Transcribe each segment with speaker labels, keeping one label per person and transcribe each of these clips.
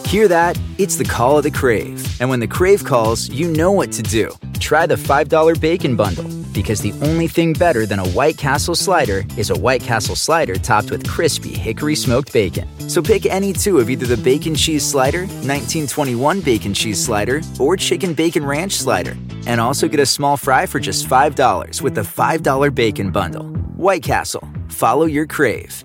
Speaker 1: Hear that? It's the call of the Crave. And when the Crave calls, you know what to do. Try the $5 Bacon Bundle, because the only thing better than a White Castle slider is a White Castle slider topped with crispy hickory smoked bacon. So pick any two of either the Bacon Cheese Slider, 1921 Bacon Cheese Slider, or Chicken Bacon Ranch Slider. And also get a small fry for just $5 with the $5 Bacon Bundle. White Castle. Follow your Crave.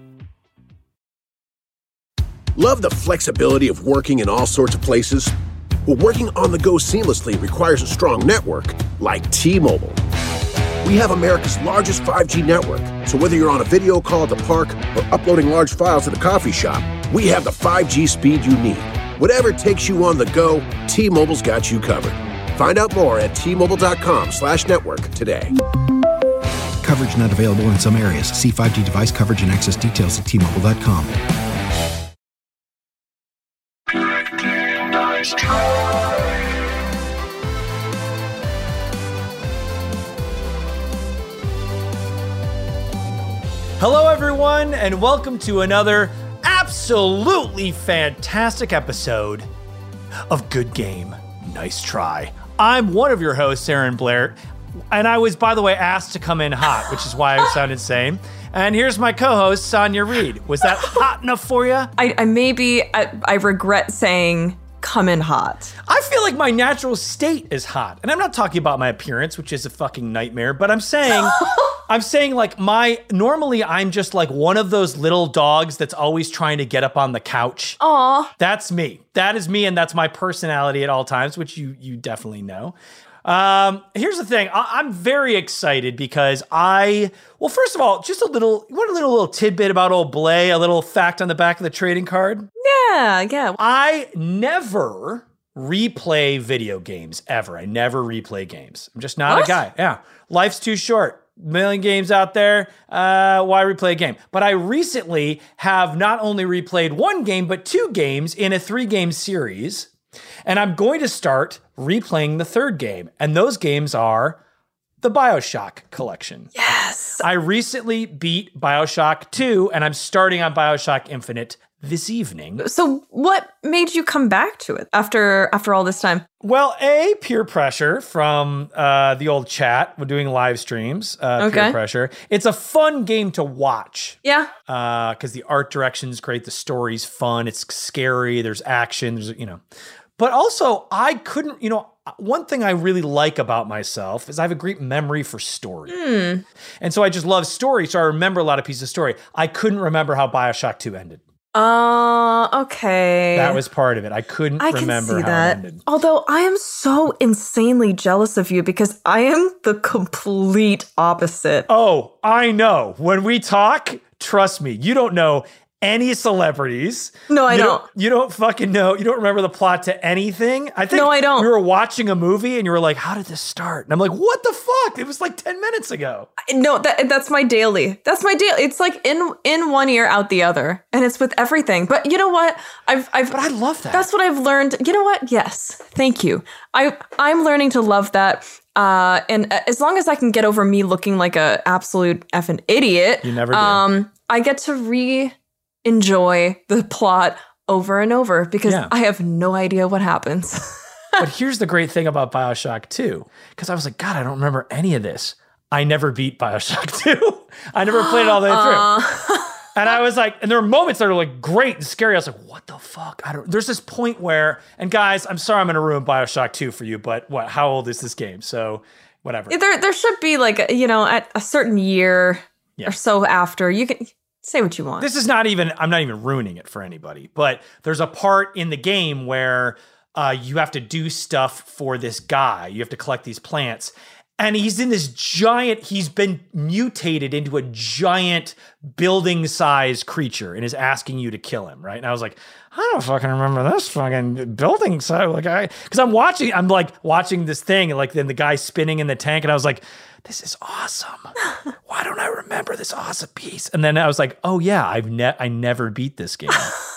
Speaker 2: Love the flexibility of working in all sorts of places? Well, working on the go seamlessly requires a strong network like T-Mobile. We have America's largest 5G network, so whether you're on a video call at the park or uploading large files at a coffee shop, we have the 5G speed you need. Whatever takes you on the go, T-Mobile's got you covered. Find out more at T-Mobile.com/network today.
Speaker 3: Coverage not available in some areas. See 5G device coverage and access details at T-Mobile.com.
Speaker 4: Hello, everyone, and welcome to another absolutely fantastic episode of Good Game, Nice Try. I'm one of your hosts, Aaron Blair, and I was, by the way, asked to come in hot, which is why I sounded same. And here's my co-host, Sonia Reed. Was that hot enough for you?
Speaker 5: I regret saying come in hot.
Speaker 4: I feel like my natural state is hot. And I'm not talking about my appearance, which is a fucking nightmare, but I'm saying like normally I'm just like one of those little dogs that's always trying to get up on the couch.
Speaker 5: Aw.
Speaker 4: That's me. That is me, and that's my personality at all times, which you definitely know. Here's the thing. I'm very excited because first of all, just you want a little tidbit about old Blay, a little fact on the back of the trading card?
Speaker 5: Yeah.
Speaker 4: I never replay video games, ever. I never replay games. I'm just not a guy. Yeah. Life's too short. Million games out there. Why replay a game? But I recently have not only replayed one game, but two games in a 3-game series. And I'm going to start replaying the third game. And those games are the BioShock collection.
Speaker 5: Yes.
Speaker 4: I recently beat BioShock 2, and I'm starting on BioShock Infinite this evening.
Speaker 5: So what made you come back to it after all this time?
Speaker 4: Well, peer pressure from the old chat. We're doing live streams. Peer pressure. It's a fun game to watch.
Speaker 5: Yeah.
Speaker 4: Because the art direction's great. The story's fun. It's scary. There's action. But also, I couldn't, one thing I really like about myself is I have a great memory for story. And so I just love story. So I remember a lot of pieces of story. I couldn't remember how BioShock 2 ended.
Speaker 5: Okay.
Speaker 4: That was part of it. I couldn't remember how it ended.
Speaker 5: Although I am so insanely jealous of you because I am the complete opposite.
Speaker 4: Oh, I know. When we talk, trust me, you don't know any celebrities.
Speaker 5: No, I don't.
Speaker 4: You don't fucking know. You don't remember the plot to anything. I think
Speaker 5: no, I don't.
Speaker 4: We were watching a movie and you were like, how did this start? And I'm like, what the fuck? It was like 10 minutes ago.
Speaker 5: No, that's my daily. That's my daily. It's like in one ear, out the other. And it's with everything. But you know what? But
Speaker 4: I love that.
Speaker 5: That's what I've learned. You know what? Yes. Thank you. I'm learning to love that. And as long as I can get over me looking like a absolute effing idiot.
Speaker 4: You never do.
Speaker 5: I get to enjoy the plot over and over because I have no idea what happens.
Speaker 4: But here's the great thing about BioShock 2, because I was like, God, I don't remember any of this. I never beat BioShock 2. I never played it all the way through. And I was like, and there were moments that are like great and scary. I was like, what the fuck? There's this point where, and guys, I'm sorry I'm going to ruin BioShock 2 for you, but how old is this game? So whatever.
Speaker 5: There should be like, at a certain year or so after, you can say what you want.
Speaker 4: This is I'm not even ruining it for anybody, but there's a part in the game where you have to do stuff for this guy. You have to collect these plants. And he's he's been mutated into a giant building-sized creature and is asking you to kill him, right? And I was like, I don't fucking remember this fucking building size. Because I'm watching this thing, and like then the guy spinning in the tank, and I was like, this is awesome. Why don't I remember this awesome piece? And then I was like, oh yeah, I never beat this game.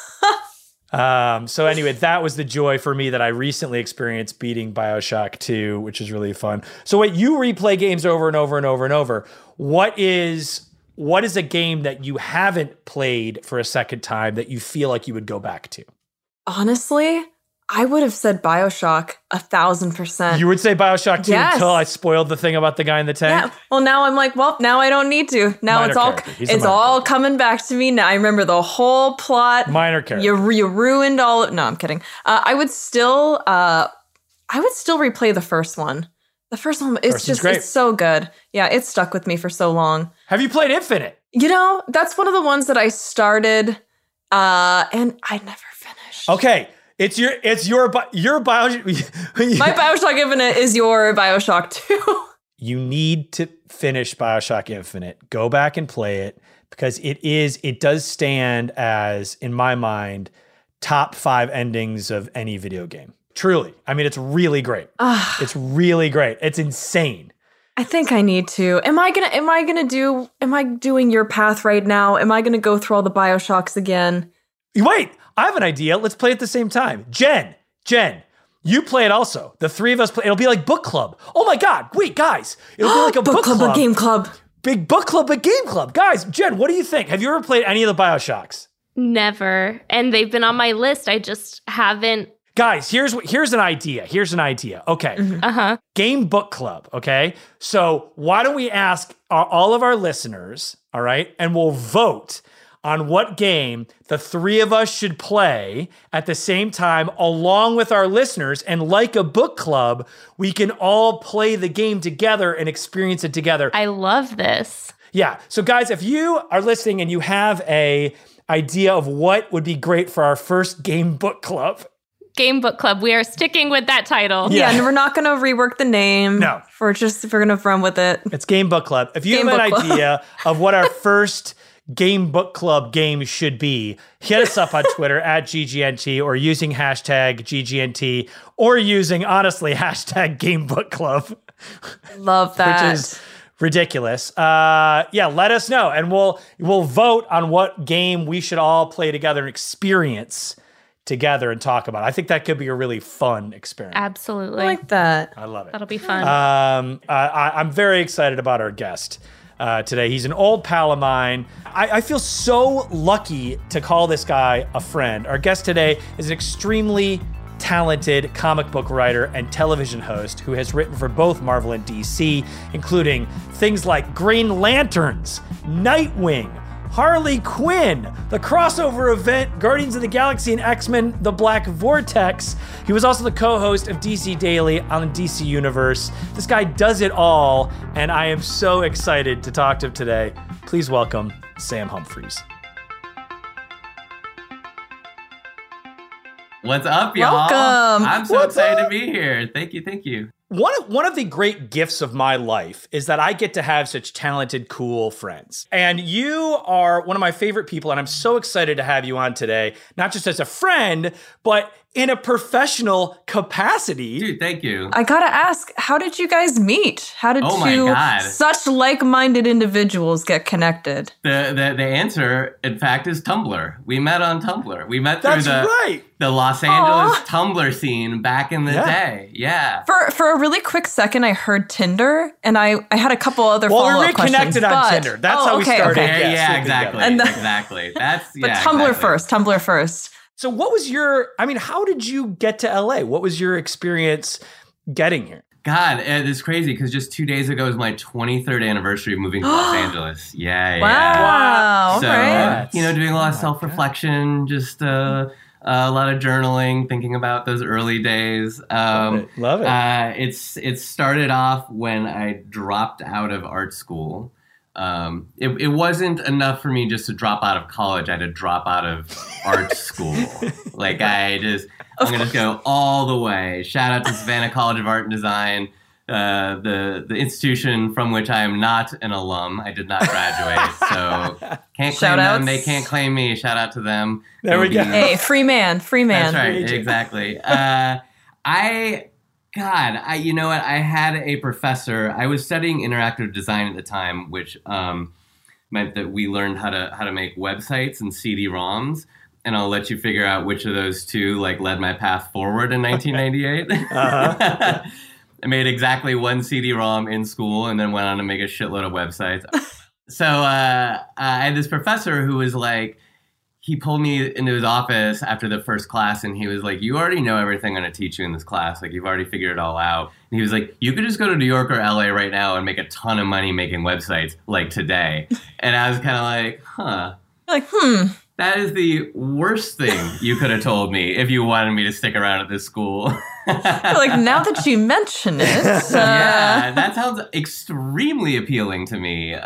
Speaker 4: So anyway, that was the joy for me that I recently experienced beating BioShock 2, which is really fun. So wait, you replay games over and over and over and over. What is a game that you haven't played for a second time that you feel like you would go back to?
Speaker 5: Honestly, I would have said BioShock 1,000%.
Speaker 4: You would say BioShock 2
Speaker 5: Yes.
Speaker 4: until I spoiled the thing about the guy in the tank?
Speaker 5: Yeah. Well, now I'm like, well, now I don't need to. Now
Speaker 4: Minor
Speaker 5: it's all
Speaker 4: character. He's a minor
Speaker 5: all
Speaker 4: character.
Speaker 5: coming back to me. Now I remember the whole plot.
Speaker 4: Minor character.
Speaker 5: You ruined all of. No, I'm kidding. I would still replay the first one. The first one,
Speaker 4: First one's great.
Speaker 5: it's so good. Yeah, it stuck with me for so long.
Speaker 4: Have you played Infinite?
Speaker 5: You know, that's one of the ones that I started, and I never finished.
Speaker 4: Okay. It's your BioShock.
Speaker 5: My BioShock Infinite is your BioShock 2.
Speaker 4: You need to finish BioShock Infinite. Go back and play it because it does stand as, in my mind, top 5 endings of any video game. Truly. I mean, it's really great. It's really great. It's insane.
Speaker 5: I think I need to. Am I doing your path right now? Am I gonna go through all the BioShocks again?
Speaker 4: Wait, I have an idea. Let's play at the same time. Jen, you play it also. The 3 of us play. It'll be like book club. Oh my God. Wait, guys. It'll be like a book club.
Speaker 5: A game club.
Speaker 4: Big book club, a game club. Guys, Jen, what do you think? Have you ever played any of the BioShocks?
Speaker 6: Never. And they've been on my list. I just haven't.
Speaker 4: Guys, here's an idea. Okay. Game book club. Okay. So why don't we ask all of our listeners, all right, and we'll vote on what game the 3 of us should play at the same time, along with our listeners. And like a book club, we can all play the game together and experience it together.
Speaker 6: I love this.
Speaker 4: Yeah. So guys, if you are listening and you have a idea of what would be great for our first game book club.
Speaker 6: Game Book Club. We are sticking with that title.
Speaker 5: Yeah, and we're not gonna rework the name.
Speaker 4: No.
Speaker 5: We're gonna run with it.
Speaker 4: It's Game Book Club. If you
Speaker 5: Game
Speaker 4: have an
Speaker 5: Book Club.
Speaker 4: idea of what our first Game Book Club game should be, hit us up on Twitter at GGNT or using hashtag GGNT or using, honestly, hashtag Game Book Club.
Speaker 5: Love that.
Speaker 4: Which is ridiculous. Yeah, let us know and we'll vote on what game we should all play together and experience together and talk about. I think that could be a really fun experiment.
Speaker 6: Absolutely.
Speaker 5: I like that.
Speaker 4: I love it.
Speaker 6: That'll be fun.
Speaker 4: I'm very excited about our guest today. He's an old pal of mine. I feel so lucky to call this guy a friend. Our guest today is an extremely talented comic book writer and television host who has written for both Marvel and DC, including things like Green Lanterns, Nightwing, Harley Quinn, the crossover event Guardians of the Galaxy and X-Men The Black Vortex. He was also the co-host of DC Daily on the DC Universe. This guy does it all, and I am so excited to talk to him today. Please welcome Sam Humphries.
Speaker 7: What's up, y'all?
Speaker 5: Welcome.
Speaker 7: I'm so excited to be here. Thank you.
Speaker 4: One of the great gifts of my life is that I get to have such talented, cool friends. And you are one of my favorite people, and I'm so excited to have you on today, not just as a friend, but in a professional capacity.
Speaker 7: Dude, thank you.
Speaker 5: I gotta ask, how did you guys meet? How did
Speaker 7: Oh my God.
Speaker 5: such like-minded individuals get connected?
Speaker 7: The answer, in fact, is Tumblr. We met on Tumblr. We met through
Speaker 4: That's
Speaker 7: the Los Angeles Tumblr scene back in the day. Yeah.
Speaker 5: For a really quick second, I heard Tinder, and I had a couple other
Speaker 4: Well,
Speaker 5: follow-up
Speaker 4: we
Speaker 5: questions.
Speaker 4: reconnected on Tinder. That's how we started.
Speaker 5: Okay.
Speaker 7: Yeah, exactly.
Speaker 5: And
Speaker 7: exactly. That's
Speaker 5: But Tumblr first.
Speaker 4: So what was how did you get to LA? What was your experience getting here?
Speaker 7: God, it's crazy because just 2 days ago was my 23rd anniversary of moving to Los Angeles. Yeah.
Speaker 5: Wow.
Speaker 7: So,
Speaker 5: All right.
Speaker 7: doing a lot of self-reflection, just a lot of journaling, thinking about those early days.
Speaker 4: Love it.
Speaker 7: It started off when I dropped out of art school. It wasn't enough for me just to drop out of college. I had to drop out of art school. I'm going to go all the way. Shout out to Savannah College of Art and Design, the institution from which I am not an alum. I did not graduate, so can't claim them. They can't claim me. Shout out to them.
Speaker 4: There we go.
Speaker 5: Hey, free man.
Speaker 7: That's right, exactly. You know what? I had a professor. I was studying interactive design at the time, which meant that we learned how to make websites and CD-ROMs. And I'll let you figure out which of those two led my path forward in 1998. I made exactly one CD-ROM in school and then went on to make a shitload of websites. So I had this professor who was he pulled me into his office after the first class and he was like, you already know everything I'm going to teach you in this class. Like, you've already figured it all out. And he was like, you could just go to New York or LA right now and make a ton of money making websites like today. And I was kind of like, huh.
Speaker 5: Like,
Speaker 7: That is the worst thing you could have told me if you wanted me to stick around at this school.
Speaker 5: like, now that you mention it.
Speaker 7: Yeah, that sounds extremely appealing to me.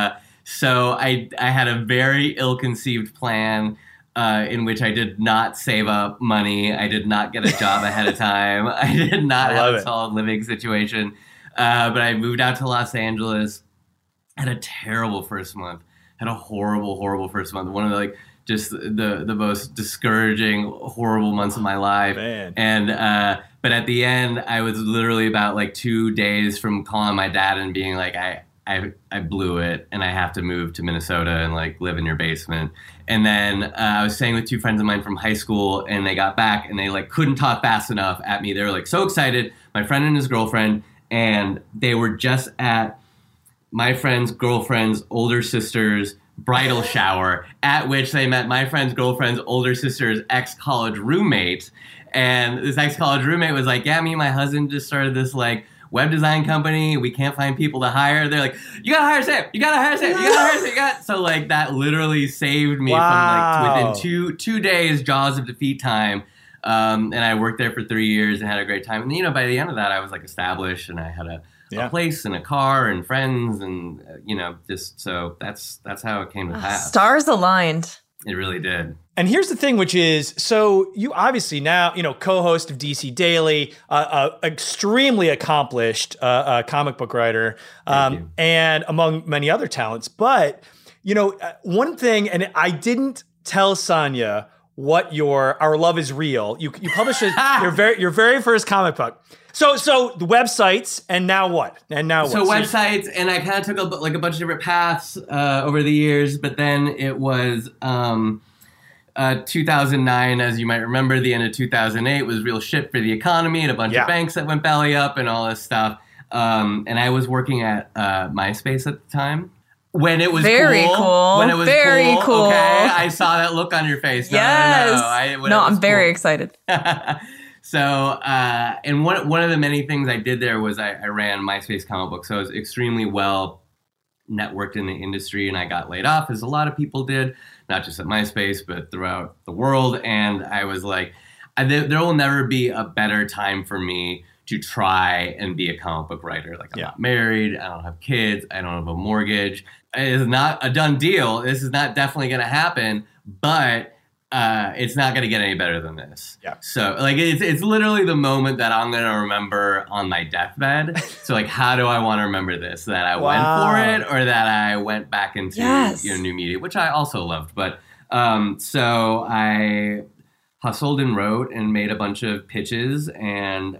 Speaker 7: So I had a very ill-conceived plan in which I did not save up money. I did not get a job ahead of time. I did not have a solid living situation. But I moved out to Los Angeles. Had a terrible first month. Had a horrible, horrible first month. One of the just the most discouraging, horrible months of my life.
Speaker 4: Man.
Speaker 7: And but at the end, I was literally about 2 days from calling my dad and being like, I blew it and I have to move to Minnesota and live in your basement. And then I was staying with two friends of mine from high school and they got back and they couldn't talk fast enough at me. They were so excited, my friend and his girlfriend, and they were just at my friend's girlfriend's older sister's bridal shower, at which they met my friend's girlfriend's older sister's ex-college roommate. And this ex-college roommate was like, yeah, me and my husband just started this web design company. We can't find people to hire. They're like, you gotta hire Sam. You gotta hire Sam. You gotta hire Sam. So that literally saved me from within two days, jaws of defeat time. And I worked there for 3 years and had a great time. And by the end of that, I was established and I had a place and a car and friends and just so that's how it came to pass.
Speaker 5: Stars aligned.
Speaker 7: It really did.
Speaker 4: And here's the thing, which is, so you obviously now, co-host of DC Daily, extremely accomplished comic book writer, and among many other talents. But, one thing, and I didn't tell Sonia what Our Love Is Real. You published your very first comic book. So the websites, and now what?
Speaker 7: So websites, and I kind of took a bunch of different paths over the years, but then it was 2009, as you might remember. The end of 2008 was real shit for the economy and a bunch of banks that went belly up and all this stuff. And I was working at MySpace at the time. When it was
Speaker 5: very cool.
Speaker 7: When it was
Speaker 5: very cool.
Speaker 7: Okay, I saw that look on your face.
Speaker 5: Yes. I'm very excited.
Speaker 7: So, and one of the many things I did there was I ran MySpace Comic Book. So I was extremely well networked in the industry, and I got laid off, as a lot of people did, not just at MySpace, but throughout the world. And I was like, there will never be a better time for me to try and be a comic book writer. I'm not married, I don't have kids, I don't have a mortgage. It is not a done deal. This is not definitely going to happen, but it's not going to get any better than this. Yeah. So it's literally the moment that I'm going to remember on my deathbed. So how do I want to remember this? That I went for it, or that I went back into new media, which I also loved. But so I hustled and wrote and made a bunch of pitches and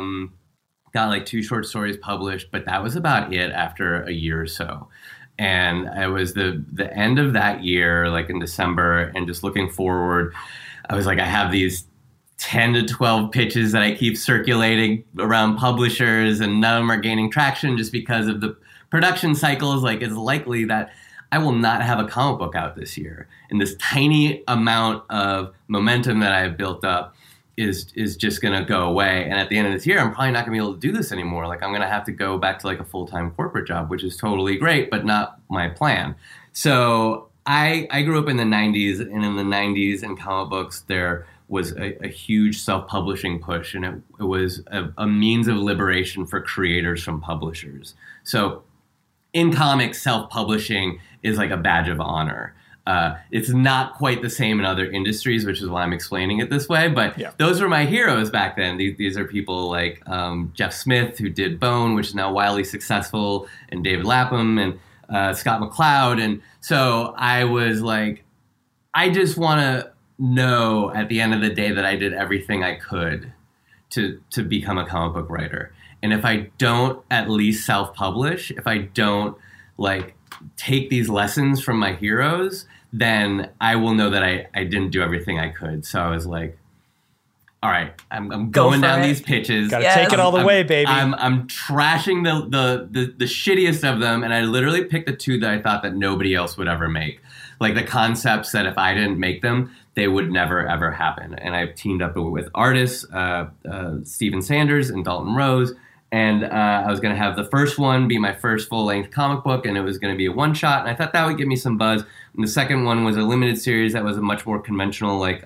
Speaker 7: got 2 short stories published. But that was about it after a year or so. And it was the end of that year, in December, and just looking forward, I was I have these 10 to 12 pitches that I keep circulating around publishers, and none of them are gaining traction just because of the production cycles. It's likely that I will not have a comic book out this year. And this tiny amount of momentum that I've built up is just going to go away. And at the end of this year, I'm probably not going to be able to do this anymore. I'm going to have to go back to a full-time corporate job, which is totally great, but not my plan. So I grew up in the 90s, and in the 90s in comic books, there was a huge self-publishing push, and it was a means of liberation for creators from publishers. So in comics, self-publishing is a badge of honor. It's not quite the same in other industries, which is why I'm explaining it this way. But those were my heroes back then. These are people like Jeff Smith, who did Bone, which is now wildly successful, and David Lapham and Scott McCloud. And so I was I just want to know at the end of the day that I did everything I could to become a comic book writer. And if I don't at least self-publish, if I don't take these lessons from my heroes, then I will know that I didn't do everything I could. So I was all right, I'm going down these pitches.
Speaker 4: Gotta take it all the way, baby.
Speaker 7: I'm trashing the shittiest of them, and I literally picked the 2 that I thought that nobody else would ever make. Like the concepts that if I didn't make them, they would never, ever happen. And I've teamed up with artists, Steven Sanders and Dalton Rose. And I was going to have the first one be my first full-length comic book, and it was going to be a one-shot. And I thought that would give me some buzz. And the second one was a limited series that was a much more conventional, like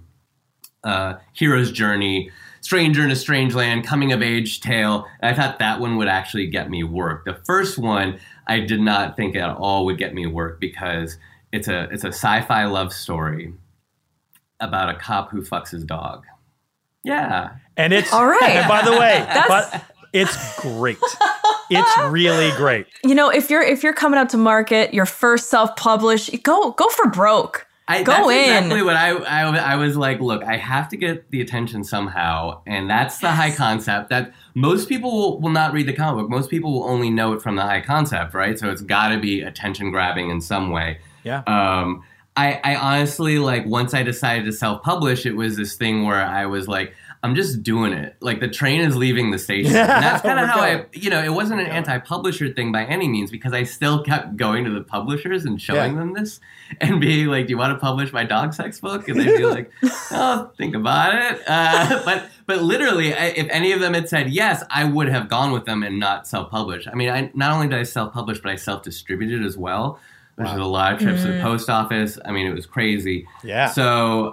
Speaker 7: hero's journey, stranger in a strange land, coming-of-age tale. And I thought that one would actually get me work. The first one, I did not think at all would get me work because it's a sci-fi love story about a cop who fucks his dog. Yeah.
Speaker 4: And it's
Speaker 5: all right.
Speaker 4: And by the way, it's great. It's really great.
Speaker 5: You know, if you're coming out to market, your first self-published, go for broke.
Speaker 7: That's exactly what I was like, look, I have to get the attention somehow. And that's the high concept that most people will not read the comic book. Most people will only know it from the high concept, right? So it's got to be attention grabbing in some way.
Speaker 4: Yeah.
Speaker 7: I honestly, like, once I decided to self-publish, it was this thing where I was like, I'm just doing it. Like, the train is leaving the station. And that's kind of how it wasn't an anti-publisher thing by any means, because I still kept going to the publishers and showing them this and being like, do you want to publish my dog sex book? And they'd be like, oh, think about it. But literally, if any of them had said yes, I would have gone with them and not self-publish. I mean, not only did I self-publish, but I self-distributed as well. There's a lot of trips to the post office. I mean, it was crazy.
Speaker 4: Yeah.
Speaker 7: So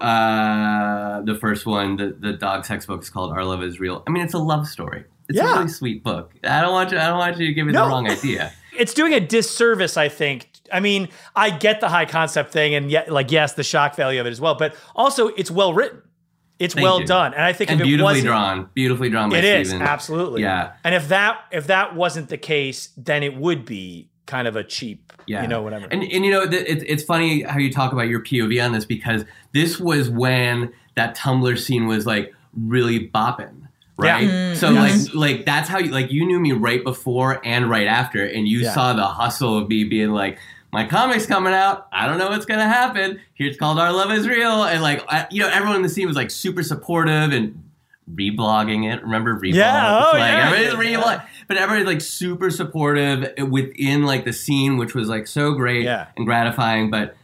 Speaker 7: the first one, the dog sex book, is called Our Love Is Real. I mean, it's a love story. It's a really sweet book. I don't want you to give me the wrong idea.
Speaker 4: It's doing a disservice, I think. I mean, I get the high concept thing, and yes, the shock value of it as well. But also, it's well written. It's well done, and I think if it wasn't
Speaker 7: beautifully drawn by
Speaker 4: Steven. It is absolutely.
Speaker 7: Yeah.
Speaker 4: And if that wasn't the case, then it would be kind of a cheap, whatever.
Speaker 7: And it's funny how you talk about your POV on this, because this was when that Tumblr scene was like really bopping, right?
Speaker 4: Yeah.
Speaker 7: So like that's how you knew me right before and right after, and you saw the hustle of me being like, my comic's coming out. I don't know what's gonna happen. Here, it's called Our Love Is Real, and everyone in the scene was like super supportive and reblogging it. Remember reblog?
Speaker 4: Yeah.
Speaker 7: Everybody's reblog. But everybody's like super supportive within like the scene, which was like so great and gratifying. But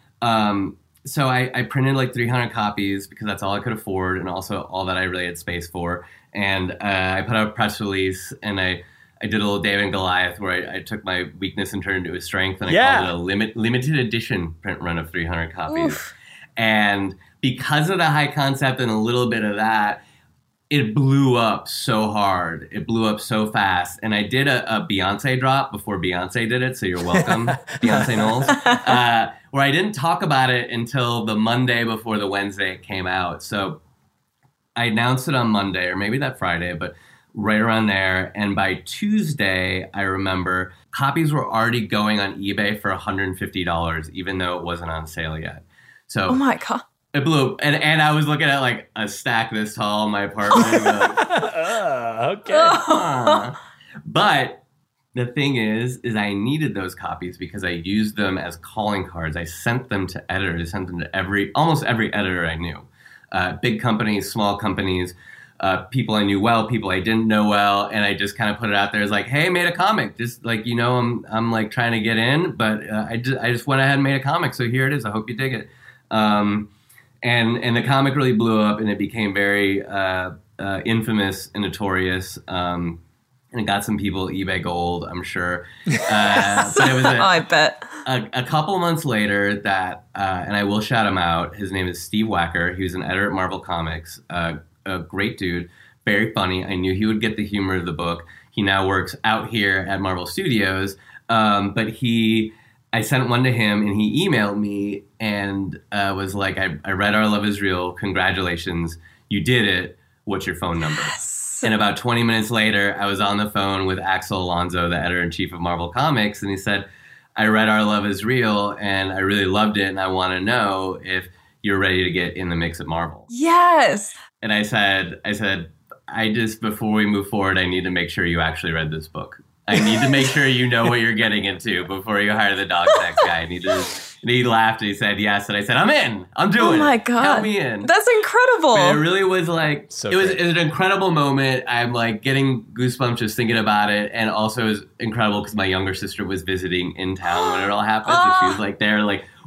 Speaker 7: so I printed like 300 copies because that's all I could afford, and also all that I really had space for. And I put out a press release, and I did a little David and Goliath where I took my weakness and turned it into a strength, and I called it a limited edition print run of 300 copies. Oof. And because of the high concept and a little bit of that, it blew up so hard. It blew up so fast. And I did a Beyonce drop before Beyonce did it, so you're welcome, Beyonce Knowles, where I didn't talk about it until the Monday before the Wednesday it came out. So I announced it on Monday, or maybe that Friday, but right around there. And by Tuesday, I remember copies were already going on eBay for $150, even though it wasn't on sale yet. So,
Speaker 5: oh my God.
Speaker 7: It blew up. And I was looking at like a stack this tall in my apartment.
Speaker 4: Okay.
Speaker 7: But the thing is I needed those copies because I used them as calling cards. I sent them to editors. I sent them to almost every editor I knew. Big companies, small companies, people I knew well, people I didn't know well. And I just kind of put it out there as like, hey, made a comic. Just like, I'm like trying to get in, but I just went ahead and made a comic. So here it is. I hope you dig it. And the comic really blew up, and it became very infamous and notorious. And it got some people eBay gold, I'm sure. But it was
Speaker 5: I bet.
Speaker 7: A couple months later that, and I will shout him out, his name is Steve Wacker. He was an editor at Marvel Comics, a great dude, very funny. I knew he would get the humor of the book. He now works out here at Marvel Studios, but I sent one to him, and he emailed me and was like, I read Our Love Is Real. Congratulations. You did it. What's your phone number? Yes. And about 20 minutes later, I was on the phone with Axel Alonso, the editor-in-chief of Marvel Comics, and he said, I read Our Love Is Real, and I really loved it, and I want to know if you're ready to get in the mix at Marvel.
Speaker 5: Yes.
Speaker 7: And I said, before we move forward, I need to make sure you actually read this book. I need to make sure you know what you're getting into before you hire the dog sex guy. And he laughed and he said yes. And I said, I'm in. I'm doing it.
Speaker 5: Oh my God.
Speaker 7: Help me in.
Speaker 5: That's incredible.
Speaker 7: But it really was like, it was an incredible moment. I'm like getting goosebumps just thinking about it. And also it was incredible because my younger sister was visiting in town when it all happened. And she was like there like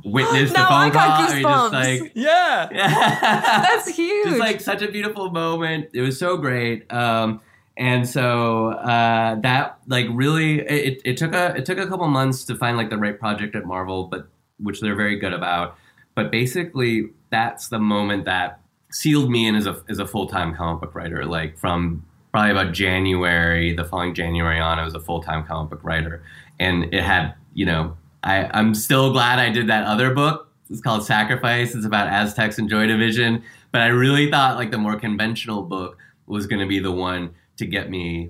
Speaker 7: witness the
Speaker 5: Now I
Speaker 7: phone
Speaker 5: got
Speaker 7: call. Or you're just
Speaker 5: goosebumps.
Speaker 7: like,
Speaker 4: Yeah.
Speaker 5: That's huge.
Speaker 7: Just like such a beautiful moment. It was so great. And so that like really it took a couple months to find like the right project at Marvel, but which they're very good about. But basically that's the moment that sealed me in as a full-time comic book writer. Like from probably about January, the following January on, I was a full-time comic book writer. And it had, I'm still glad I did that other book. It's called Sacrifice. It's about Aztecs and Joy Division. But I really thought like the more conventional book was going to be the one to get me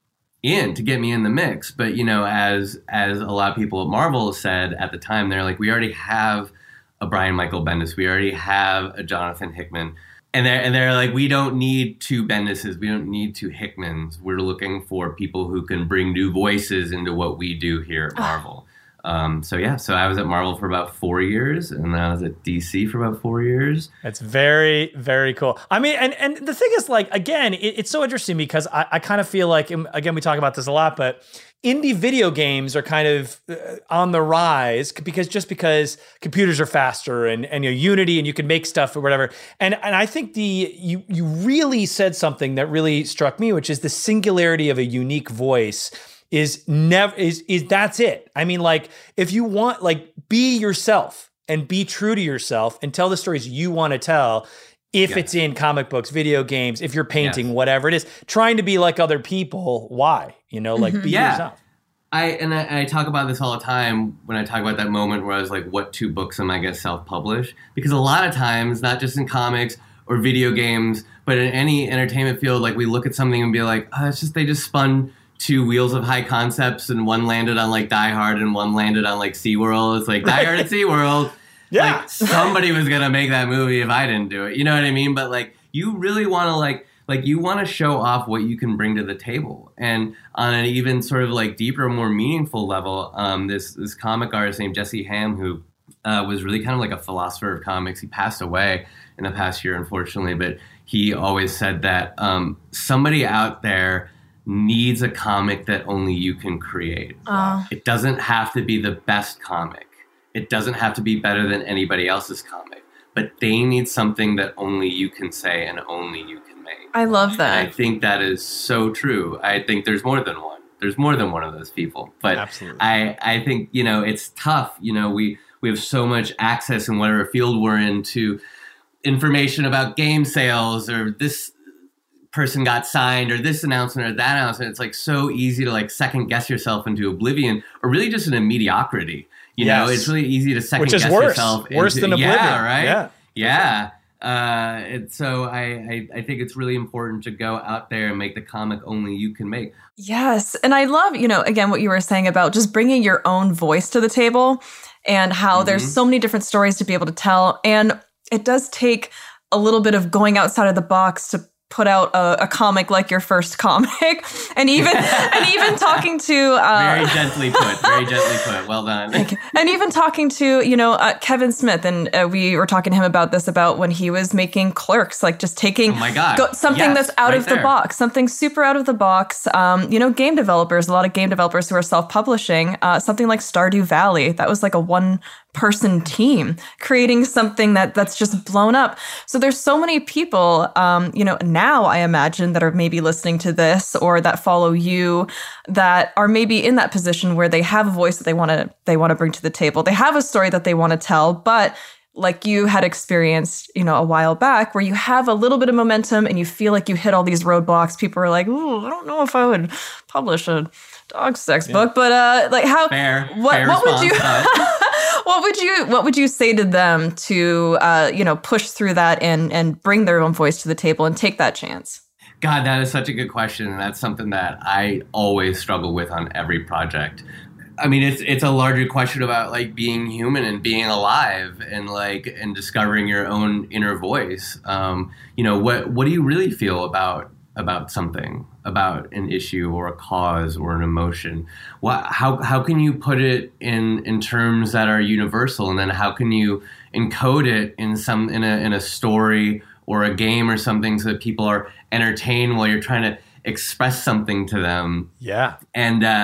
Speaker 7: in the mix. But, as a lot of people at Marvel said at the time, they're like, we already have a Brian Michael Bendis. We already have a Jonathan Hickman. And they're like, we don't need two Bendises. We don't need two Hickmans. We're looking for people who can bring new voices into what we do here at Marvel. So I was at Marvel for about 4 years, and then I was at DC for about 4 years.
Speaker 4: That's very, very cool. I mean, and the thing is, like, again, it's so interesting because I kind of feel like, again, we talk about this a lot, but indie video games are kind of on the rise because computers are faster and Unity, and you can make stuff or whatever. And I think you really said something that really struck me, which is the singularity of a unique voice is that's it. I mean, like, if you want, like, be yourself and be true to yourself and tell the stories you want to tell. If it's in comic books, video games, if you're painting, whatever it is, trying to be like other people, why? Be yourself.
Speaker 7: I talk about this all the time when I talk about that moment where I was like, what 2 books am I going to self-publish? Because a lot of times, not just in comics or video games, but in any entertainment field, like, we look at something and be like, oh, it's just, they just spun 2 Wheels of High concepts and one landed on like Die Hard and one landed on like SeaWorld. It's like Die Hard and SeaWorld.
Speaker 4: Yeah.
Speaker 7: Like, somebody was going to make that movie if I didn't do it. You know what I mean? But like, you really want to like you want to show off what you can bring to the table. And on an even sort of like deeper, more meaningful level, this comic artist named Jesse Ham, who was really kind of like a philosopher of comics. He passed away in the past year, unfortunately, but he always said that somebody out there needs a comic that only you can create. It doesn't have to be the best comic. It doesn't have to be better than anybody else's comic, but they need something that only you can say and only you can make.
Speaker 5: I love that.
Speaker 7: And I think that is so true. I think there's more than one. There's more than one of those people. But absolutely. I think, it's tough. We have so much access in whatever field we're in to information about game sales, or this person got signed, or this announcement or that announcement. It's like so easy to like second guess yourself into oblivion, or really just into mediocrity. You know, it's really easy to second guess yourself.
Speaker 4: Worse than oblivion.
Speaker 7: Yeah, right?
Speaker 4: Yeah.
Speaker 7: And so I think it's really important to go out there and make the comic only you can make.
Speaker 5: Yes. And I love, again, what you were saying about just bringing your own voice to the table, and how there's so many different stories to be able to tell. And it does take a little bit of going outside of the box to put out a comic like your first comic, and even talking to
Speaker 7: very gently put. Well done.
Speaker 5: And even talking to Kevin Smith, and we were talking to him about this, about when he was making Clerks, like just taking something that's out of the box, something super out of the box. Game developers, a lot of game developers who are self-publishing, something like Stardew Valley, that was like a one-person team creating something that's just blown up. So there's so many people, now I imagine, that are maybe listening to this or that follow you, that are maybe in that position where they have a voice that they want to bring to the table. They have a story that they want to tell, but like you had experienced, a while back, where you have a little bit of momentum and you feel like you hit all these roadblocks. People are like, "Ooh, I don't know if I would publish a dog sex book," but like how?
Speaker 7: Fair
Speaker 5: what would you?
Speaker 7: Response,
Speaker 5: what would you say to them to push through that and bring their own voice to the table and take that chance?
Speaker 7: God, that is such a good question, and that's something that I always struggle with on every project. I mean, it's a larger question about like being human and being alive and discovering your own inner voice. What do you really feel about something, about an issue or a cause or an emotion? How can you put it in terms that are universal, and then how can you encode it in a story or a game or something so that people are entertained while you're trying to express something to them?
Speaker 4: Yeah.
Speaker 7: And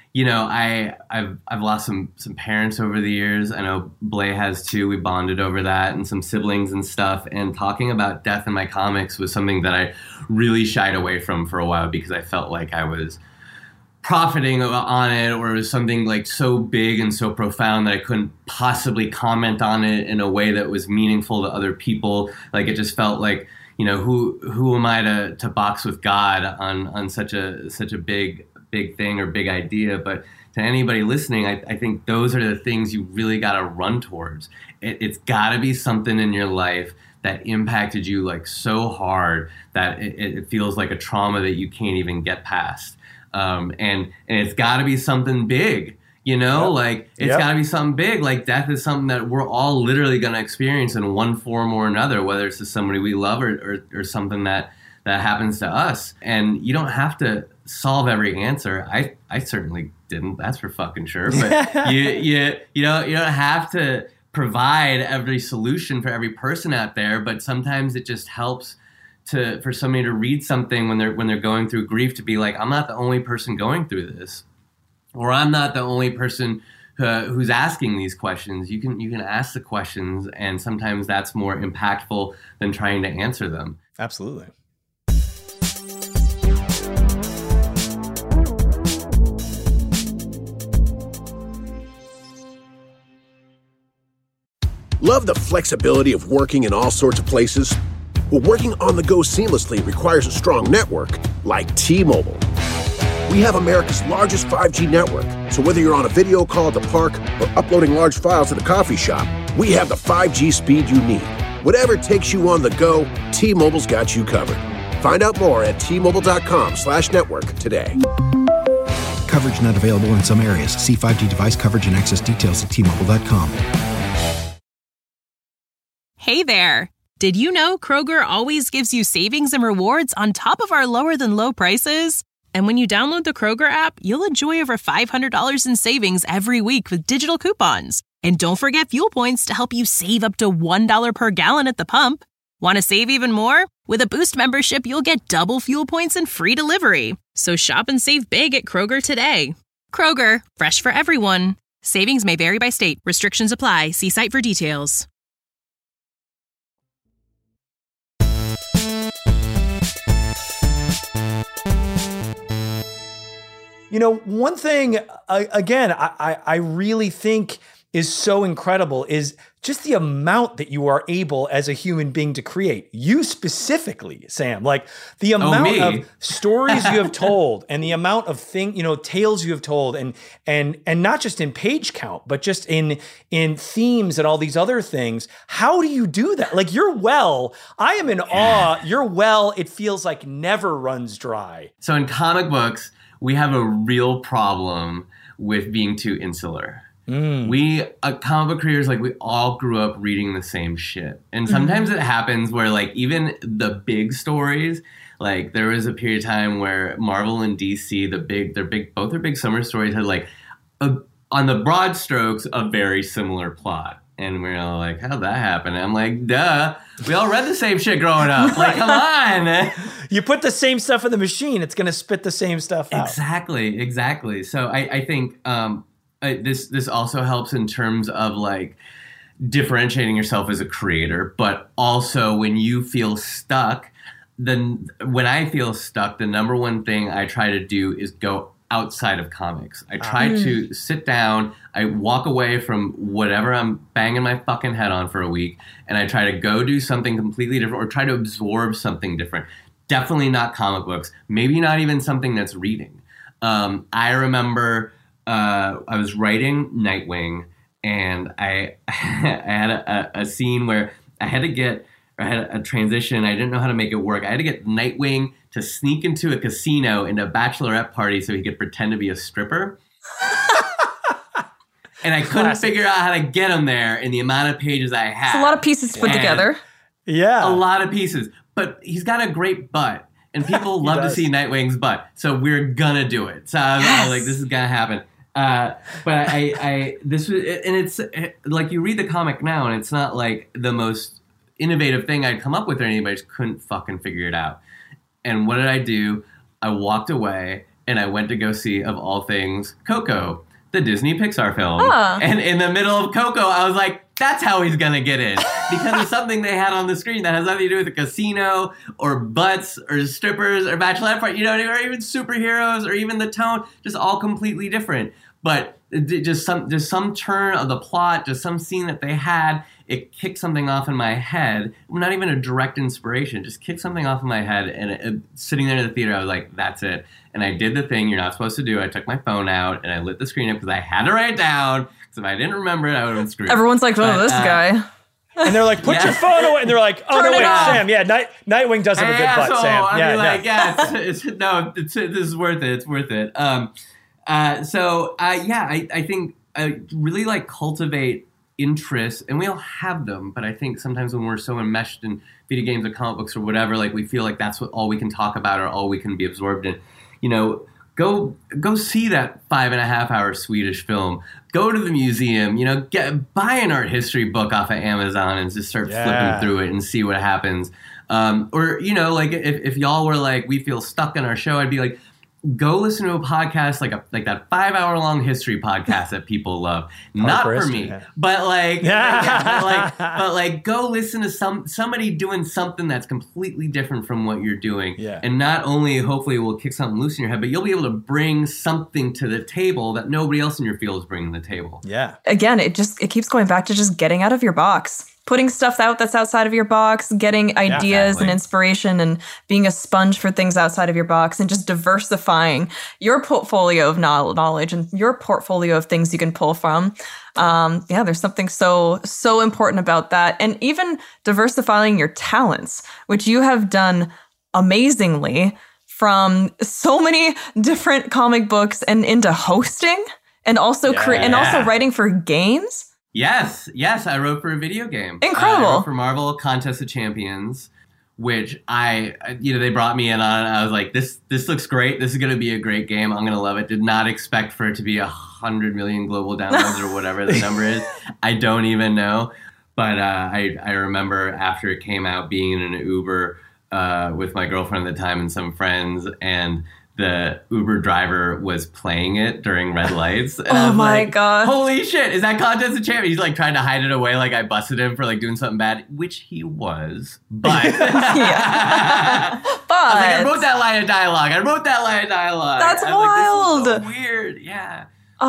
Speaker 7: you know, I've lost some parents over the years. I know Blay has too. We bonded over that, and some siblings and stuff. And talking about death in my comics was something that I really shied away from for a while because I felt like I was profiting on it, or it was something like so big and so profound that I couldn't possibly comment on it in a way that was meaningful to other people. Like, it just felt like, you know, who am I to box with God on such a big thing or big idea? But to anybody listening, I think those are the things you really got to run towards. It's got to be something in your life that impacted you like so hard that it feels like a trauma that you can't even get past. And it's got to be something big, you know, like it's got to be something big. Like, death is something that we're all literally going to experience in one form or another, whether it's to somebody we love or something that happens to us. And you don't have to solve every answer. I certainly didn't. That's for fucking sure. But you don't have to provide every solution for every person out there. But sometimes it just helps for somebody to read something when they're going through grief, to be like, I'm not the only person going through this, or I'm not the only person who's asking these questions. You can ask the questions, and sometimes that's more impactful than trying to answer them.
Speaker 4: Absolutely.
Speaker 2: Love the flexibility of working in all sorts of places? Well, working on the go seamlessly requires a strong network like T-Mobile. We have America's largest 5G network, so whether you're on a video call at the park or uploading large files at the coffee shop, we have the 5G speed you need. Whatever takes you on the go, T-Mobile's got you covered. Find out more at T-Mobile.com/network today.
Speaker 3: Coverage not available in some areas. See 5G device coverage and access details at T-Mobile.com.
Speaker 8: Hey there. Did you know Kroger always gives you savings and rewards on top of our lower than low prices? And when you download the Kroger app, you'll enjoy over $500 in savings every week with digital coupons. And don't forget fuel points to help you save up to $1 per gallon at the pump. Want to save even more? With a Boost membership, you'll get double fuel points and free delivery. So shop and save big at Kroger today. Kroger, fresh for everyone. Savings may vary by state. Restrictions apply. See site for details.
Speaker 4: You know, one thing, again, I really think is so incredible is just the amount that you are able as a human being to create. You specifically, Sam, like the amount of stories you have told and the amount of tales you have told and not just in page count, but just in themes and all these other things. How do you do that? Like, your well, I am in awe. Your well, it feels like never runs dry.
Speaker 7: So in comic books, we have a real problem with being too insular. We, comic book creators, like, we all grew up reading the same shit. And sometimes it happens where, like, even the big stories, like, there was a period of time where Marvel and DC, both their big summer stories had, like, on the broad strokes, a very similar plot. And we're all like, how'd that happen? And I'm like, duh. We all read the same shit growing up. Like, come on.
Speaker 4: You put the same stuff in the machine, it's going to spit the same stuff out.
Speaker 7: Exactly. So I think this also helps in terms of, like, differentiating yourself as a creator, but also when you feel stuck, when I feel stuck, the number one thing I try to do is go outside of comics. I try to sit down, I walk away from whatever I'm banging my fucking head on for a week, and I try to go do something completely different or try to absorb something different. Definitely not comic books. Maybe not even something that's reading. I remember I was writing Nightwing, and I had a scene where I had a transition. I didn't know how to make it work. I had to get Nightwing to sneak into a casino in a bachelorette party so he could pretend to be a stripper. And I couldn't figure out how to get him there in the amount of pages I had.
Speaker 5: It's a lot of pieces to put together.
Speaker 4: Yeah.
Speaker 7: A lot of pieces. But he's got a great butt. And people love to see Nightwing's butt. So we're gonna do it. So I was like, this is gonna happen. But this was, and it's like, you read the comic now and it's not like the most innovative thing I'd come up with or anything, but I just couldn't fucking figure it out. And what did I do? I walked away and I went to go see, of all things, Coco, the Disney Pixar film. And in the middle of Coco, I was like, that's how he's going to get in. Because of something they had on the screen that has nothing to do with a casino or butts or strippers or bachelorette party, or even superheroes or even the tone, just all completely different. But just some turn of the plot, just some scene that they had, it kicked something off in my head. Not even a direct inspiration, just kicked something off in my head. And sitting there in the theater, I was like, that's it. And I did the thing you're not supposed to do. I took my phone out and I lit the screen up because I had to write it down. Because if I didn't remember it, I would have been screwed.
Speaker 5: Everyone's like, this guy.
Speaker 4: And they're like, put your phone away. And they're like, oh, no, wait, Sam. Yeah, Nightwing does have a good butt, Sam.
Speaker 7: This is worth it. It's worth it. I think I really like cultivate interests, and we all have them, but I think sometimes when we're so enmeshed in video games or comic books or whatever, like we feel like that's all we can talk about or all we can be absorbed in. Go see that 5.5 hour Swedish film. Go to the museum, buy an art history book off of Amazon and just start flipping through it and see what happens. If y'all were like, we feel stuck in our show, I'd be like, go listen to a podcast like that 5 hour long history podcast that people love. Not for me, but go listen to somebody doing something that's completely different from what you're doing. Yeah. And not only hopefully will kick something loose in your head, but you'll be able to bring something to the table that nobody else in your field is bringing to the table.
Speaker 4: Yeah.
Speaker 5: Again, it keeps going back to just getting out of your box. Putting stuff out that's outside of your box, getting ideas and inspiration and being a sponge for things outside of your box and just diversifying your portfolio of knowledge and your portfolio of things you can pull from. There's something so important about that. And even diversifying your talents, which you have done amazingly from so many different comic books and into hosting and also and also writing for games.
Speaker 7: Yes, I wrote for a video game.
Speaker 5: Incredible.
Speaker 7: I wrote for Marvel Contest of Champions, which they brought me in on. I was like, this looks great. This is going to be a great game. I'm going to love it. Did not expect for it to be 100 million global downloads or whatever the number is. I don't even know. But I remember after it came out being in an Uber with my girlfriend at the time and some friends, and the Uber driver was playing it during red lights. And
Speaker 5: oh my God.
Speaker 7: Holy shit, is that Contest of Champions? He's like trying to hide it away like I busted him for like doing something bad, which he was. But I wrote that line of dialogue.
Speaker 5: That's wild.
Speaker 7: Like, this is so weird. Yeah.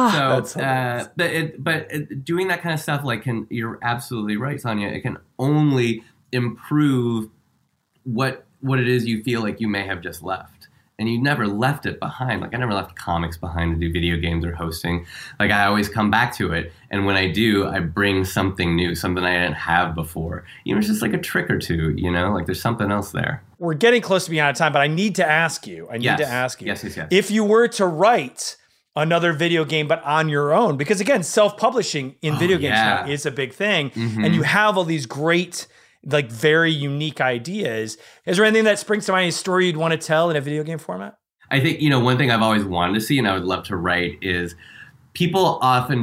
Speaker 7: But doing that kind of stuff, you're absolutely right, Sonia. It can only improve what it is you feel like you may have just left. And you never left it behind. Like, I never left comics behind to do video games or hosting. Like, I always come back to it. And when I do, I bring something new, something I didn't have before. It's just like a trick or two, Like, there's something else there.
Speaker 4: We're getting close to being out of time, but I need to ask you.
Speaker 7: Yes.
Speaker 4: If you were to write another video game, but on your own, because, again, self-publishing in video games now is a big thing. Mm-hmm. And you have all these great, very unique ideas. Is there anything that springs to mind, a story you'd want to tell in a video game format?
Speaker 7: I think, one thing I've always wanted to see and I would love to write is people often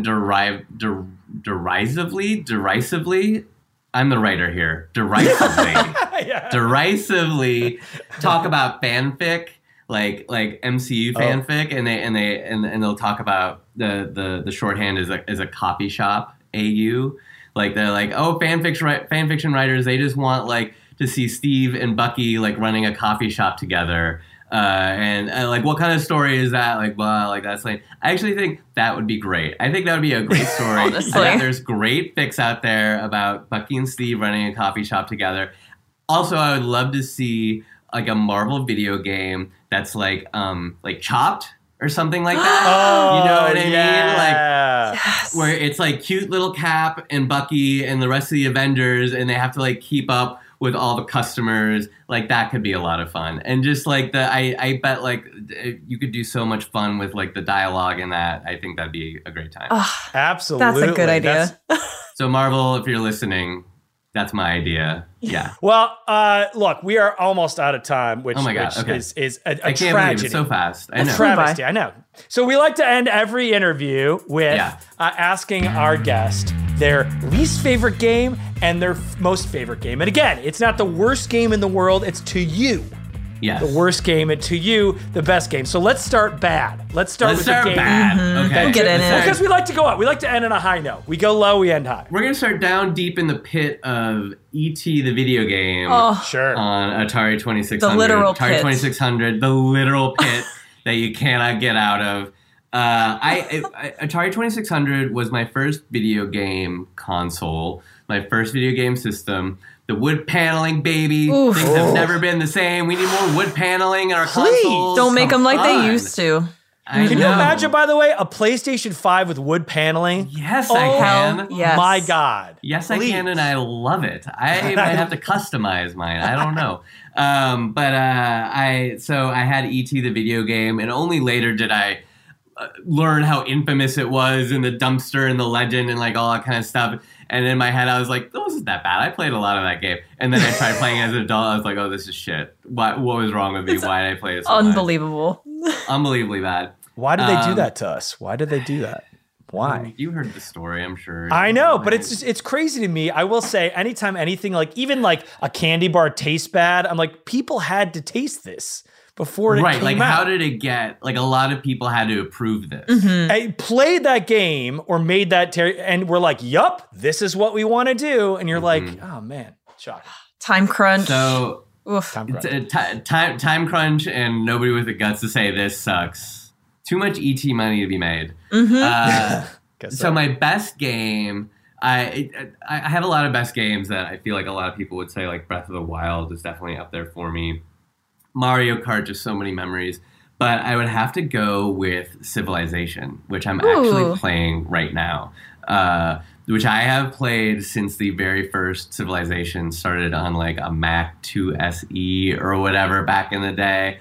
Speaker 7: derisively, I'm the writer here, derisively talk about fanfic, like MCU fanfic, and they'll talk about the shorthand is a copy shop AU. Like, they're like, oh, fan fiction writers, they just want to see Steve and Bucky running a coffee shop together. And what kind of story is that? That's I actually think that would be great. I think that would be a great story.
Speaker 5: Honestly.
Speaker 7: There's great fics out there about Bucky and Steve running a coffee shop together. Also, I would love to see a Marvel video game that's Chopped or something like that.
Speaker 4: Oh,
Speaker 7: you know what I mean?
Speaker 5: Yes.
Speaker 7: Where it's cute little Cap and Bucky and the rest of the Avengers, and they have to keep up with all the customers. That could be a lot of fun. And just I bet you could do so much fun with the dialogue in that. I think that'd be a great time.
Speaker 4: Absolutely.
Speaker 5: That's a good idea.
Speaker 7: So Marvel, if you're listening, that's my idea. Yeah.
Speaker 4: Well, look, we are almost out of time, which,
Speaker 7: oh my God, okay.
Speaker 4: is a
Speaker 7: I can't
Speaker 4: tragedy.
Speaker 7: believe it so fast. I know.
Speaker 4: A travesty, I know. So we like to end every interview with asking our guest their least favorite game and their most favorite game. And again, it's not the worst game in the world. It's to you.
Speaker 7: Yes.
Speaker 4: The worst game, and to you, the best game. So let's start bad. Let's start with the game.
Speaker 7: Bad. Okay.
Speaker 5: We'll get in it.
Speaker 4: Because we like to go up. We like to end on a high note. We go low, we end high.
Speaker 7: We're going to start down deep in the pit of E.T. the video game.
Speaker 4: Sure.
Speaker 7: On Atari 2600.
Speaker 5: The literal
Speaker 7: Atari
Speaker 5: pit.
Speaker 7: 2600, the literal pit that you cannot get out of. Atari 2600 was my first video game console, my first video game system. The wood paneling, baby.
Speaker 5: Oof.
Speaker 7: Things have never been the same. We need more wood paneling in our consoles.
Speaker 5: Don't make them like they used to.
Speaker 7: Can
Speaker 4: you imagine, by the way, a PlayStation 5 with wood paneling?
Speaker 7: Yes, I can.
Speaker 5: Yes.
Speaker 4: My God.
Speaker 7: Yes, I can, and I love it. I might have to customize mine. I don't know. I had E.T. the video game, and only later did I learn how infamous it was, and the dumpster and the legend and like all that kind of stuff. And in my head, I was like, "Oh, this isn't that bad." I played a lot of that game, and then I tried playing as an adult. I was like, "Oh, this is shit. What was wrong with me? Why did I play it so
Speaker 5: Unbelievable.
Speaker 7: much? Unbelievably bad."
Speaker 4: Why did they do that to us? Why did they do that? Why?
Speaker 7: You heard the story, I'm sure.
Speaker 4: I know, but it's crazy to me. I will say, anytime anything like even like a candy bar tastes bad, I'm like, people had to taste this before it came
Speaker 7: like
Speaker 4: out.
Speaker 7: how did it get, like a lot of people had to approve this.
Speaker 4: I played that game or made that, and we're like, yup, this is what we want to do. And you're like, oh man, shocking.
Speaker 5: Time crunch.
Speaker 7: So,
Speaker 4: Time crunch.
Speaker 7: time crunch, and nobody with the guts to say this sucks. Too much ET money to be made. So my best game, I have a lot of best games that I feel like a lot of people would say, like Breath of the Wild is definitely up there for me. Mario Kart, just so many memories. But I would have to go with Civilization, which I'm actually playing right now. Which I have played since the very first Civilization started on like a Mac 2 SE or whatever back in the day.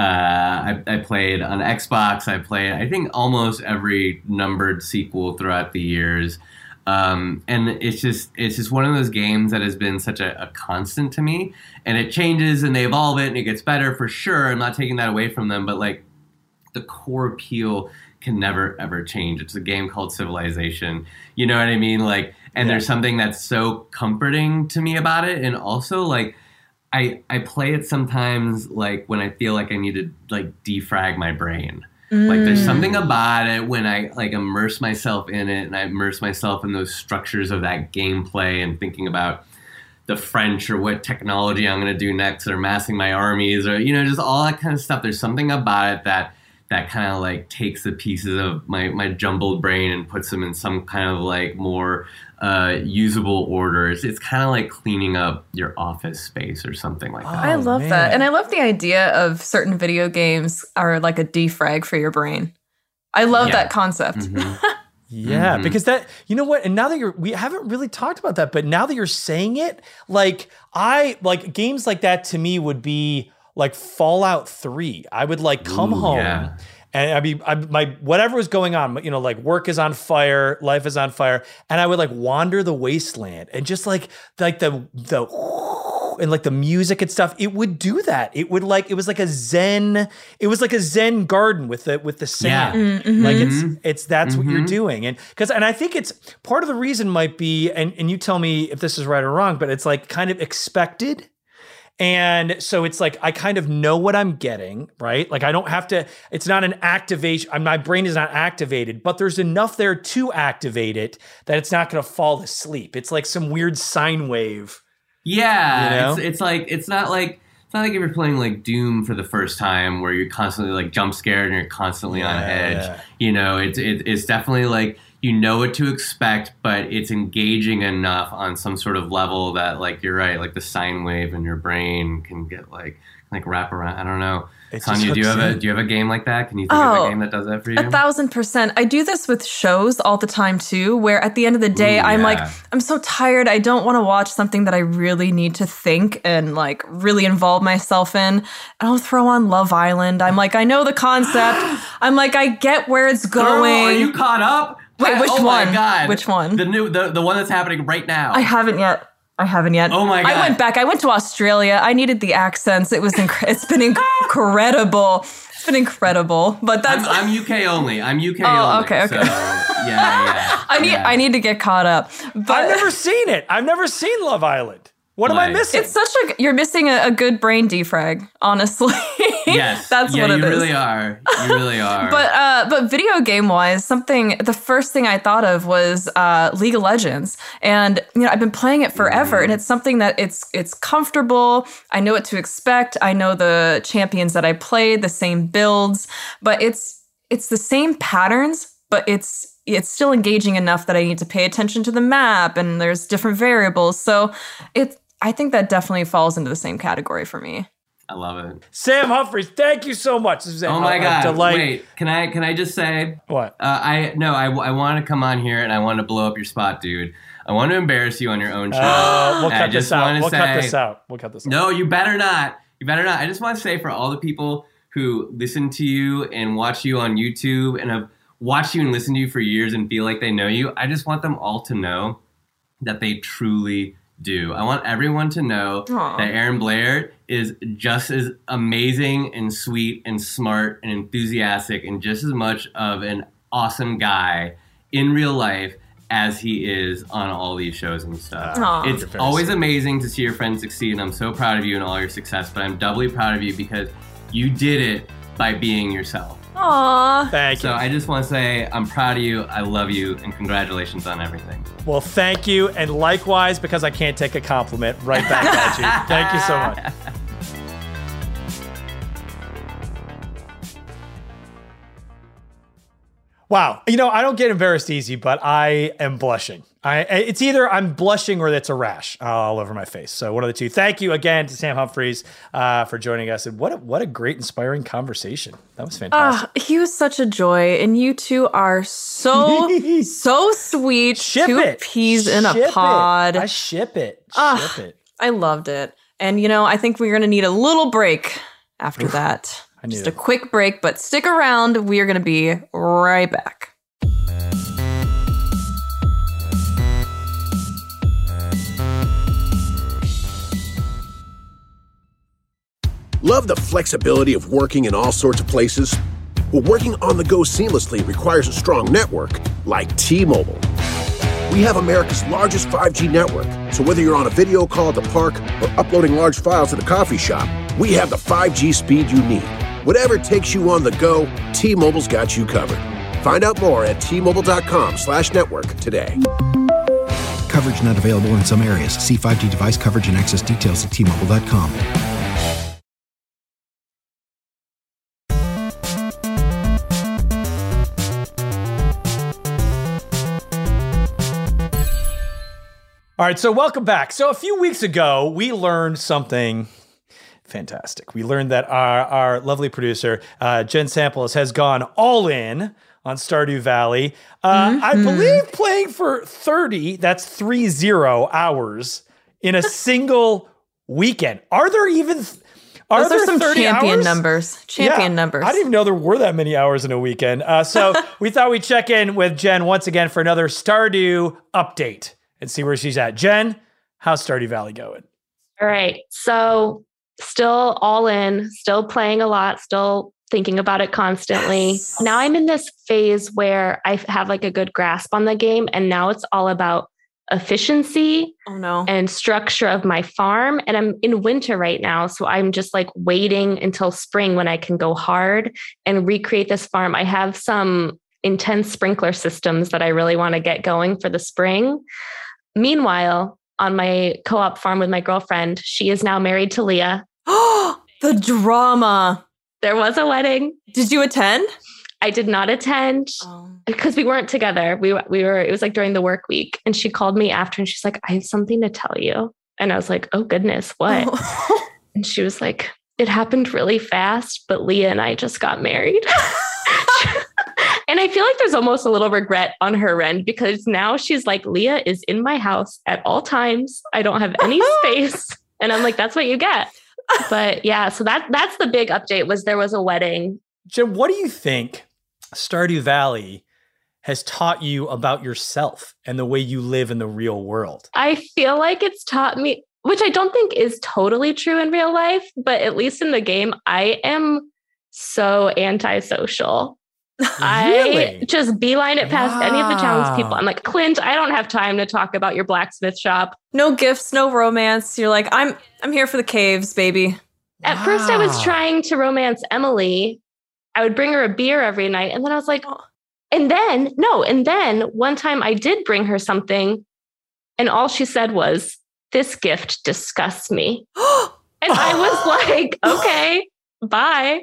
Speaker 7: I played on Xbox. I played, I think, almost every numbered sequel throughout the years. And it's just one of those games that has been such a constant to me, and it changes and they evolve it and it gets better for sure. I'm not taking that away from them, but like the core appeal can never ever change. It's a game called Civilization. You know what I mean? Like, and there's something that's so comforting to me about it. And also like, I play it sometimes like when I feel like I need to like defrag my brain. Like there's something about it when I like immerse myself in it, and I immerse myself in those structures of that gameplay and thinking about the French or what technology I'm going to do next, or massing my armies, or, you know, just all that kind of stuff. There's something about it that kind of like takes the pieces of my jumbled brain and puts them in some kind of like more usable order. It's kind of like cleaning up your office space or something like that.
Speaker 5: I love that. And I love the idea of certain video games are like a defrag for your brain. I love that concept.
Speaker 4: Yeah, because that, you know what? And now that we haven't really talked about that, but now that you're saying it, like games like that to me would be like Fallout 3. I would like come home and my whatever was going on, you know, like work is on fire, life is on fire, and I would like wander the wasteland and just like the and like the music and stuff, it would do that. It would like, it was like a Zen garden with the sand. Like it's that's what you're doing. And I think it's part of the reason might be, and you tell me if this is right or wrong, but it's like kind of expected. And so it's like, I kind of know what I'm getting, right? Like I don't have to, it's not an activation. My brain is not activated, but there's enough there to activate it that it's not going to fall asleep. It's like some weird sine wave.
Speaker 7: Yeah.
Speaker 4: You know?
Speaker 7: It's not like if you're playing like Doom for the first time where you're constantly like jump scared and you're constantly on edge. You know, it's definitely like, you know what to expect, but it's engaging enough on some sort of level that, like, you're right, like the sine wave in your brain can get like wrap around. I don't know. Sonia, do you have a game like that? Can you think of a game that does that for you?
Speaker 5: 1,000%. I do this with shows all the time too, where at the end of the day, I'm like, I'm so tired. I don't want to watch something that I really need to think and like really involve myself in. And I'll throw on Love Island. I'm like, I know the concept. I'm like, I get where it's going.
Speaker 7: Girl, are you caught up?
Speaker 5: Wait, which one?
Speaker 7: My God.
Speaker 5: Which one?
Speaker 7: The one that's happening right now.
Speaker 5: I haven't yet. Oh my God. I went back. I went to Australia. I needed the accents. It was it's been incredible. It's been incredible. But that's
Speaker 7: I'm UK only. Oh,
Speaker 5: okay.
Speaker 7: So, yeah.
Speaker 5: I need to get caught up. But
Speaker 4: I've never seen it. I've never seen Love Island. What am I missing?
Speaker 5: It's you're missing a good brain defrag, honestly.
Speaker 7: Yes.
Speaker 5: That's what it is.
Speaker 7: You really are. You really are.
Speaker 5: But video game wise, the first thing I thought of was League of Legends. And, I've been playing it forever, and it's something that it's comfortable. I know what to expect. I know the champions that I played, the same builds, but it's the same patterns, but it's still engaging enough that I need to pay attention to the map, and there's different variables. So I think that definitely falls into the same category for me.
Speaker 7: I love it.
Speaker 4: Sam Humphries, thank you so much. This is
Speaker 7: my God.
Speaker 4: Delight.
Speaker 7: Wait, can I just say
Speaker 4: what?
Speaker 7: I want to come on here and I want to blow up your spot, dude. I want to embarrass you on your own show.
Speaker 4: We'll cut this out. We'll cut this out.
Speaker 7: No, you better not. I just want to say for all the people who listen to you and watch you on YouTube and have watched you and listened to you for years and feel like they know you, I just want them all to know that they truly do. I want everyone to know that Aaron Blair is just as amazing and sweet and smart and enthusiastic and just as much of an awesome guy in real life as he is on all these shows and stuff. It's always amazing to see your friends succeed, and I'm so proud of you and all your success, but I'm doubly proud of you because you did it by being yourself.
Speaker 5: Aww.
Speaker 4: Thank you.
Speaker 7: So I just want to say I'm proud of you, I love you, and congratulations on everything.
Speaker 4: Well, thank you, and likewise, because I can't take a compliment, right back at you. Thank you so much. Wow. I don't get embarrassed easy, but I am blushing. It's either I'm blushing or it's a rash all over my face. So one of the two. Thank you again to Sam Humphries for joining us. And what a great, inspiring conversation. That was fantastic.
Speaker 5: He was such a joy. And you two are so sweet.
Speaker 4: Two
Speaker 5: peas in a pod.
Speaker 4: I ship it.
Speaker 5: I loved it. And, I think we're going to need a little break after that. Just a quick break, but stick around. We are going to be right back.
Speaker 2: Love the flexibility of working in all sorts of places? Well, working on the go seamlessly requires a strong network like T-Mobile. We have America's largest 5G network, so whether you're on a video call at the park or uploading large files at a coffee shop, we have the 5G speed you need. Whatever takes you on the go, T-Mobile's got you covered. Find out more at T-Mobile.com/network today.
Speaker 3: Coverage not available in some areas. See 5G device coverage and access details at T-Mobile.com.
Speaker 4: All right, so welcome back. So a few weeks ago, we learned something fantastic. We learned that our lovely producer, Jen Samples, has gone all in on Stardew Valley. I believe playing for 30 hours in a single weekend. Are there even...
Speaker 5: Those are some champion numbers. Numbers.
Speaker 4: I didn't even know there were that many hours in a weekend. So we thought we'd check in with Jen once again for another Stardew update and see where she's at. Jen, how's Stardew Valley going?
Speaker 6: All right. So still all in, still playing a lot, still thinking about it constantly. Yes. Now I'm in this phase where I have like a good grasp on the game, and now it's all about efficiency and structure of my farm. And I'm in winter right now, so I'm just like waiting until spring when I can go hard and recreate this farm. I have some intense sprinkler systems that I really want to get going for the spring. Meanwhile, on my co-op farm with my girlfriend, she is now married to Leah.
Speaker 5: The drama.
Speaker 6: There was a wedding.
Speaker 5: Did you attend?
Speaker 6: I did not attend because we weren't together. We were, it was like during the work week, and she called me after and she's like, I have something to tell you. And I was like, oh goodness, what? And she was like, it happened really fast, but Leah and I just got married. And I feel like there's almost a little regret on her end, because now she's like, Leah is in my house at all times. I don't have any space. And I'm like, that's what you get. But yeah, so that's the big update, was there was a wedding.
Speaker 4: Jen, what do you think Stardew Valley has taught you about yourself and the way you live in the real world?
Speaker 6: I feel like it's taught me, which I don't think is totally true in real life, but at least in the game, I am so antisocial. I just beeline it past any of the townspeople. I'm like, Clint, I don't have time to talk about your blacksmith shop.
Speaker 5: No gifts, no romance. You're like, I'm here for the caves, baby.
Speaker 6: At first I was trying to romance Emily. I would bring her a beer every night. And then I was like, and then one time I did bring her something. And all she said was, "This gift disgusts me." And I was like, okay, bye.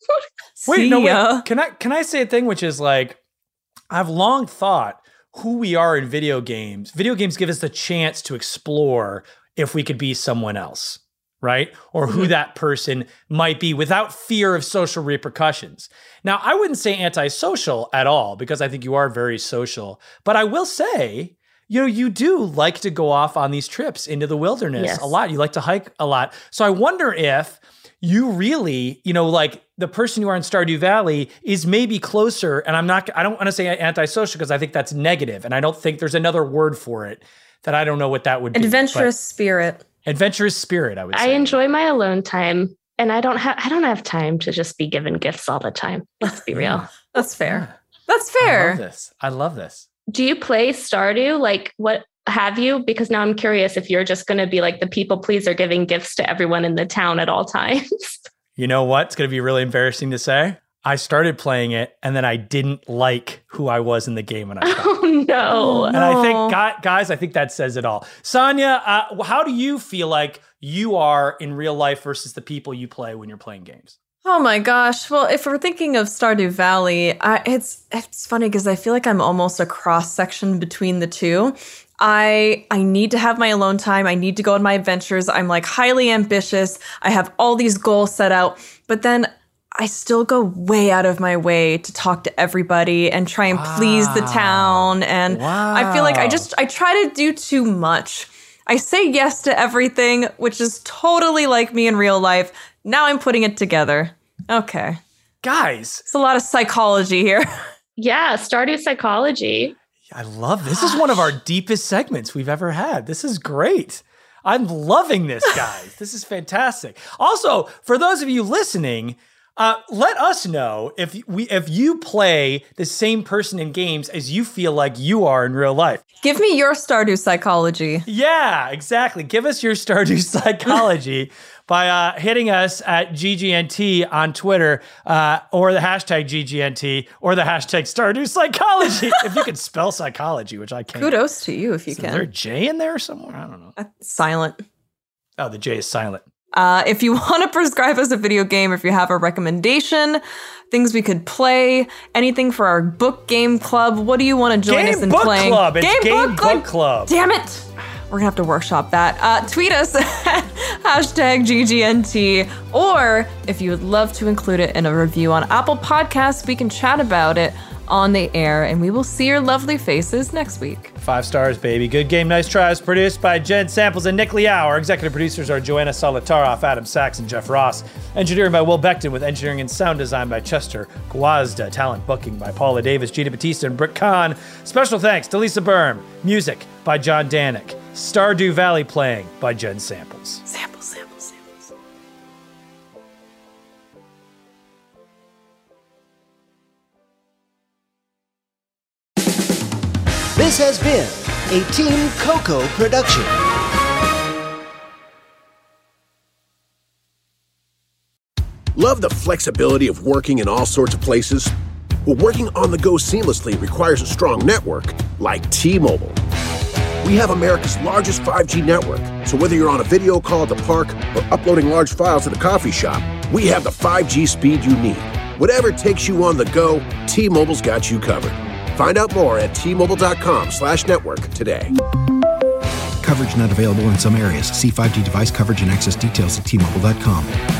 Speaker 4: Wait. Can I say a thing, which is like, I've long thought who we are in video games. Video games give us the chance to explore if we could be someone else, right? Or who that person might be without fear of social repercussions. Now, I wouldn't say antisocial at all, because I think you are very social. But I will say, you do like to go off on these trips into the wilderness a lot. You like to hike a lot. So I wonder if you really, like the person you are in Stardew Valley is maybe closer. And I don't want to say antisocial, because I think that's negative. And I don't think there's another word for it that I don't know what that would be.
Speaker 5: Adventurous spirit.
Speaker 4: Adventurous spirit, I would say.
Speaker 6: I enjoy my alone time, and I don't have time to just be given gifts all the time. Let's be real.
Speaker 5: That's fair. That's fair.
Speaker 4: I love this.
Speaker 6: Do you play Stardew? Like, what have you? Because now I'm curious if you're just going to be like the people pleaser giving gifts to everyone in the town at all times.
Speaker 4: You know what? It's going to be really embarrassing to say. I started playing it, and then I didn't like who I was in the game when I started.
Speaker 6: Oh, no.
Speaker 4: And I think, guys, I think that says it all. Sonia, how do you feel like you are in real life versus the people you play when you're playing games?
Speaker 5: Oh my gosh. Well, if we're thinking of Stardew Valley, it's funny because I feel like I'm almost a cross section between the two. I need to have my alone time. I need to go on my adventures. I'm like highly ambitious. I have all these goals set out, but then I still go way out of my way to talk to everybody and try and please the town. And I feel like I try to do too much. I say yes to everything, which is totally like me in real life. Now I'm putting it together. Okay.
Speaker 4: Guys.
Speaker 5: It's a lot of psychology here.
Speaker 6: Yeah, Stardew psychology.
Speaker 4: I love this. This is one of our deepest segments we've ever had. This is great. I'm loving this, guys. This is fantastic. Also, for those of you listening, let us know if you play the same person in games as you feel like you are in real life.
Speaker 5: Give me your Stardew psychology.
Speaker 4: Yeah, exactly. Give us your Stardew psychology by hitting us at GGNT on Twitter, or the hashtag GGNT, or the hashtag Stardew Psychology. If you can spell psychology, which I can't.
Speaker 5: Kudos to you if you can.
Speaker 4: Is there a J in there somewhere? I don't know.
Speaker 5: Silent.
Speaker 4: Oh, the J is silent.
Speaker 5: If you want to prescribe us a video game, if you have a recommendation, things we could play, anything for our book game club, what do you want to join us in playing?
Speaker 4: Game Book Club.
Speaker 5: Damn it. We're going to have to workshop that. Tweet us at hashtag GGNT. Or if you would love to include it in a review on Apple Podcasts, we can chat about it on the air, and we will see your lovely faces next week.
Speaker 4: 5 stars, baby. Good Game, Nice Tries. Produced by Jen Samples and Nick Liao. Our executive producers are Joanna Solitaroff, Adam Sachs, and Jeff Ross. Engineering by Will Beckton, with engineering and sound design by Chester Guazda. Talent booking by Paula Davis, Gina Batista, and Britt Kahn. Special thanks to Lisa Berm. Music by John Danik. Stardew Valley playing by Jen Samples.
Speaker 5: Samples.
Speaker 9: This has been a Team Coco production.
Speaker 2: Love the flexibility of working in all sorts of places? Well, working on the go seamlessly requires a strong network like T-Mobile. We have America's largest 5G network, so whether you're on a video call at the park or uploading large files at a coffee shop, we have the 5G speed you need. Whatever takes you on the go, T-Mobile's got you covered. Find out more at T-Mobile.com/network today.
Speaker 3: Coverage not available in some areas. See 5G device coverage and access details at T-Mobile.com.